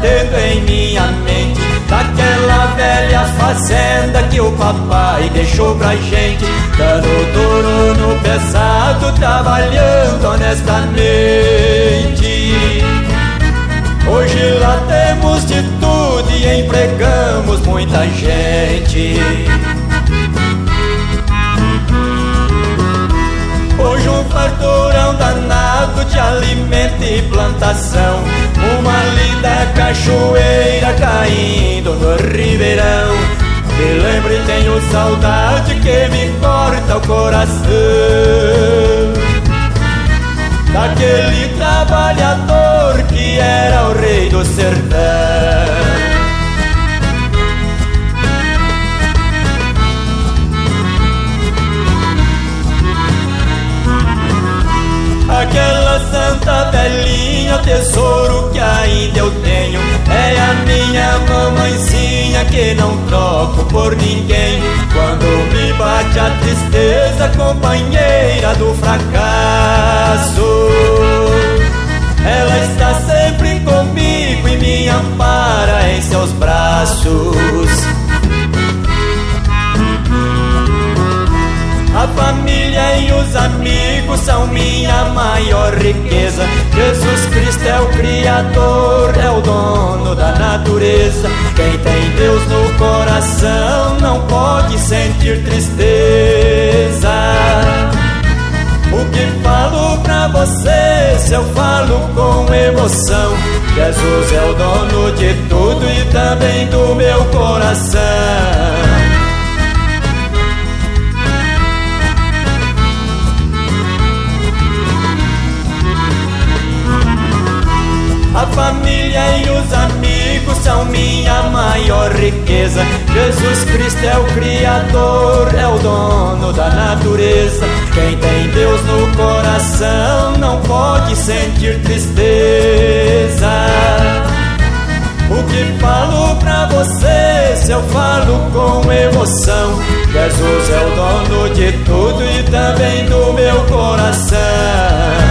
batendo em minha mente daquela velha fazenda que o papai deixou pra gente, dando duro no pesado, trabalhando honestamente. Hoje lá temos de tudo e empregamos muita gente. Hoje um farturão danado de alimento e plantação, uma linda cachoeira caindo no ribeirão. Me lembro e tenho saudade que me corta o coração daquele trabalhador que era o rei do sertão. Aquela santa velhinha, tesouro que ainda eu tenho, é a minha mamãezinha que não troco por ninguém. Quando me bate a tristeza, companheira do fracasso, ela está sempre comigo e me ampara em seus braços. A família e os amigos são minha maior riqueza. Jesus Cristo é o Criador, é o dono da natureza. Quem tem Deus no coração não pode sentir tristeza. O que falo pra vocês eu falo com emoção. Jesus é o dono de tudo e também do meu coração. A família e os amigos são minha maior riqueza. Jesus Cristo é o Criador, é o dono da natureza. Quem tem Deus no coração não pode sentir tristeza. O que falo pra vocês eu falo com emoção. Jesus é o dono de tudo e também do meu coração.